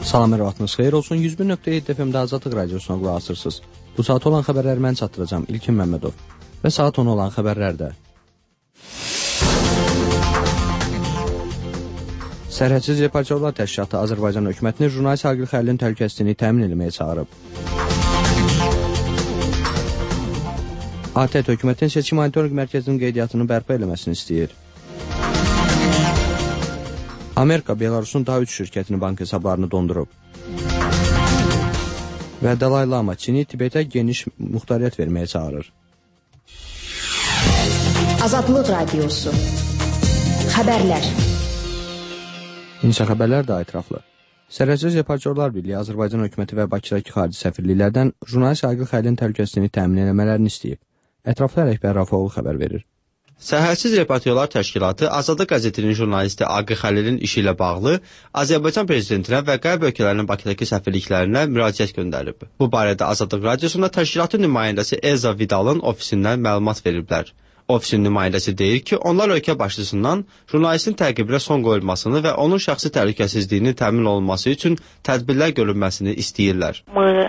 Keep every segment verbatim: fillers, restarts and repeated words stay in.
Salam, ərvatınız xeyir olsun. yüz bir nöqtə yeddi F M-də Azadlıq Radiosuna qulaq asırsınız. Bu saat olan xəbərləri mən çatdıracağım İlkin Məmmədov və saat on olan xəbərlərdə. Sərhədsiz Reportyorlar Təşkilatı Azərbaycan hökumətini jurnalist Aqil Xəlilin təhlükəsizliyini təmin etməyə çağırıb. A T E T hökumətin seçki monitorinq mərkəzinin qeydiyyatını bərpa eləməsini istəyir. Amerika Belarusun daha üç şirkətini bank hesablarını dondurub. Və Dalai Lama Çini Tibetə geniş muxtariyyət verməyə çağırır. Azadlıq Radiosu Xəbərlər. İnşa xəbərlər də ətraflı. Sərhədsiz Reportyorlar Birliyi Azərbaycan hökuməti və Bakıdakı xarici səfirliklərdən jurnalist Aqil Xəlilin təhlükəsizliyini təmin etmələrini istəyib. Ətraflı Ələkbər Rafaoğlu xəbər verir. Sərhədsiz Reportyorlar Təşkilatı Azadlıq qəzetinin jurnalisti Aqil Xəlilin işi ilə bağlı Azərbaycan prezidentinə və qərb ölkələrinin Bakıdakı səfirliklərinə müraciət göndərib. Bu barədə Azadlıq Radiosunda təşkilatın nümayəndəsi Elza Vidalın ofisindən məlumat veriblər. Ofisin nümayəndəsi deyir ki, onlar ölkə başçısından jurnalistin təqibinə son qoyulmasını və onun şəxsi təhlükəsizliyinin təmin olunması üçün tədbirlər görülməsini istəyirlər.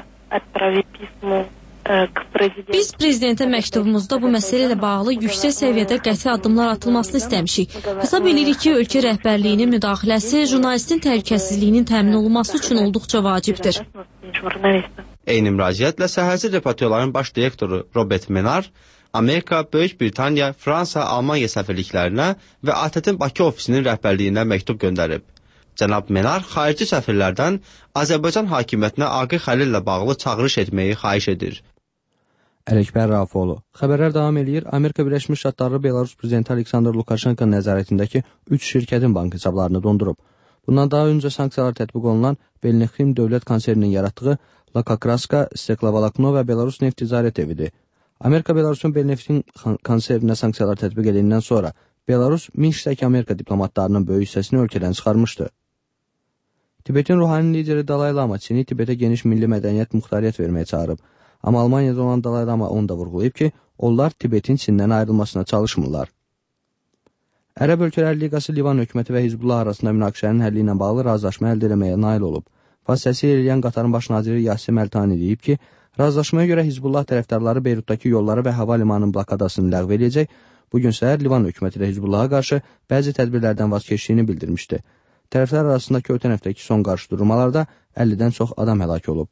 Biz prezidentə məktubumuzda bu məsələ ilə bağlı yüksək səviyyədə qəti addımlar atılmasını istəmişik. Hesab edirik ki, ölkə rəhbərliyinin müdaxiləsi jurnalistin təhlükəsizliyinin təmin olunması üçün olduqca vacibdir. Eyni müraciətlə Sərhədsiz Reportyorların baş direktoru Robert Menar, Amerika, Böyük Britaniya, Fransa, Almaniya səfirliklərinə və A T E T-in Bakı ofisinin rəhbərliyinə məktub göndərib. Cənab Menar xarici səfirlərdən Azərbaycan hakimiyyətinə Aqil Xəlil ilə bağlı çağırış etməyi xahiş edir. Ələkbər Rafaoğlu. Xəbərlər davam edir. Amerika Birləşmiş Ştatları Belarus prezidenti Aleksandr Lukashenko nəzarətindəki üç şirkətin bank hesablarını dondurub. Bundan daha öncə sanksiyalar tətbiq olunan Belnexim dövlət konserinin yaratdığı Lakakraska, Steklavalakno və Belarus neft ticarət evidir. Amerika Belarusun Belneftin konserinə sanksiyalar tətbiq edildindən sonra Belarus Minskdəki Amerika diplomatlarının böyük hissəsini ölkədən çıxarmışdı. Tibetin ruhani lideri Dalai Lama Çini Tibetə geniş milli mədəniyyət muxtariyyət verməyə çağırıb. Amma Almaniyada olan Dalai Lama onu da vurğulayıb ki, onlar Tibetin Çindən ayrılmasına çalışmırlar. Ərəb Ölkələr Liqası Livan hökuməti və Hizbullah arasında münaqişənin həlli ilə bağlı razılaşma əldə etməyə nail olub. Vasitəsilə eləyən Qatarın baş naziri Yasim Əltani deyib ki, razılaşmaya görə Hizbullah tərəfdarları Beyrutdakı yolları və hava limanının blokadasını ləğv edəcək. Bugün səhər Livan hökuməti də Hizbullaha qarşı bəzi tədbirlərdən vaz keçdiyini bildirmişdi. Tərəflər arasındakı ötən həftəki son qarşıdurmalarda əllidən çox adam həlak olub.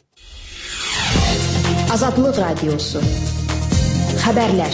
Azadlıq Radiosu Xəbərlər.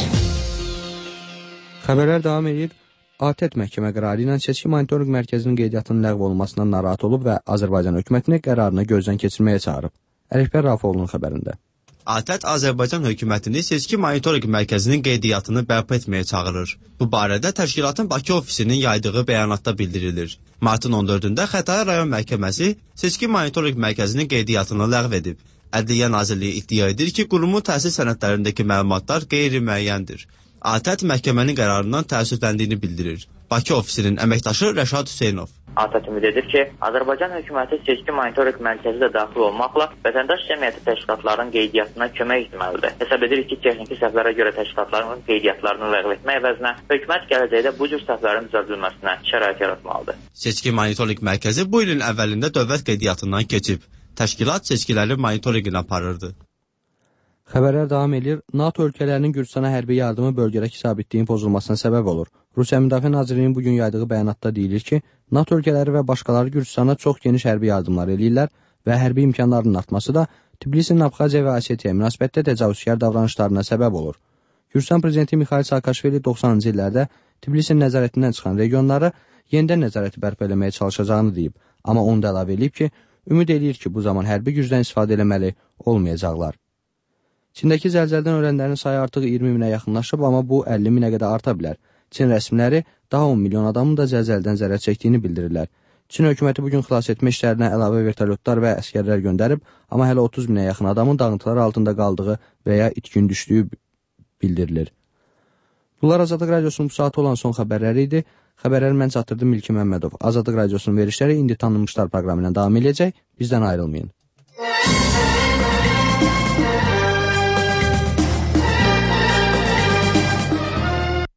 Xəbərlər davam edir. A T E T məhkəmə qərarı ilə seçki monitorinq mərkəzinin qeydiyyatının ləğv olunmasından narahat olub və Azərbaycan hökumətini qərarını gözdən keçirməyə çağırıb. Ələkbər Rafaoğlu'nun xəbərində. A T E T Azərbaycan hökumətini seçki monitorinq mərkəzinin qeydiyyatını bərpa etməyə çağırır. Bu barədə təşkilatın Bakı ofisinin yaydığı bəyanatda bildirilir. Martın on dördündə Xətai rayon məhkəməsi seçki monitorinq mərkəzinin qeydiyyatını ləğv edib. Ədliyyə Nazirliyi iddia edir ki, qurumun təhsil sənədlərindəki məlumatlar qeyri-müəyyəndir. A T E T məhkəmənin qərarından təəssüfləndiyini bildirir. Bakı ofisinin əməkdaşı Rəşad Hüseynov. A T E T ümid edir ki, Azərbaycan hökuməti seçki monitorinq mərkəzi də daxil olmaqla vətəndaş cəmiyyəti təşkilatlarının qeydiyyatına kömək etməlidir. Hesab edirik ki, texniki səhvlərə görə təşkilatların qeydiyyatlarını ləğv etmək əvəzinə hökumət gələcəkdə bu cür səhvlərin düzəldilməsinə şərait yaratmalıdır. Seçki monitorinq mərkəzi bu ilin əvvəlində dövlət qeydiyyatından keçib. Təşkilat seçkiləri monitorinqini aparırdı. Xəbərlər davam edir. NATO ölkələrinin Gürcistana hərbi yardımı bölgədəki sabitliyin pozulmasına səbəb olur. Rusiya Müdafiə Nazirliyinin bugün yaydığı bəyanatda deyilir ki, NATO ölkələri və başqaları Gürcistana çox geniş hərbi yardımlar eləyirlər və hərbi imkanlarının artması da Tbilisinin Abxaziya və Osetiyaya münasibətdə təcavüzkar davranışlarına səbəb olur. Gürcistan prezidenti Mikhail Saakashvili doxsanıncı illərdə Tbilisinin nəzarətindən çıxan regionları yenidən nəzarəti bərpa eləməyə çalışacağını deyib. Amma onu da əlavə edib ki, ümid edir ki, bu zaman hərbi gücdən istifadə eləməli olmayacaqlar. Çindəki zəlzələdən ölənlərin sayı artıq iyirmi minə yaxınlaşıb, amma bu əlli minə qədər arta bilər. Çin rəsmiləri daha on milyon adamın da zəlzələdən zərər çəkdiyini bildirirlər. Çin hökuməti bugün xilas etmə işlərinə əlavə vertolyotlar və əsgərlər göndərib, amma hələ otuz minə yaxın adamın dağıntılar altında qaldığı və ya itkin düşdüyü bildirilir. Bunlar Azadlıq Radiosunun bu saat olan son xəbərləri idi. Xəbərləri mən çatdırdım İlkin Məmmədov. Azadlıq Radiosunun verişləri indi tanınmışlar proqramı ilə davam edəcək. Bizdən ayrılmayın.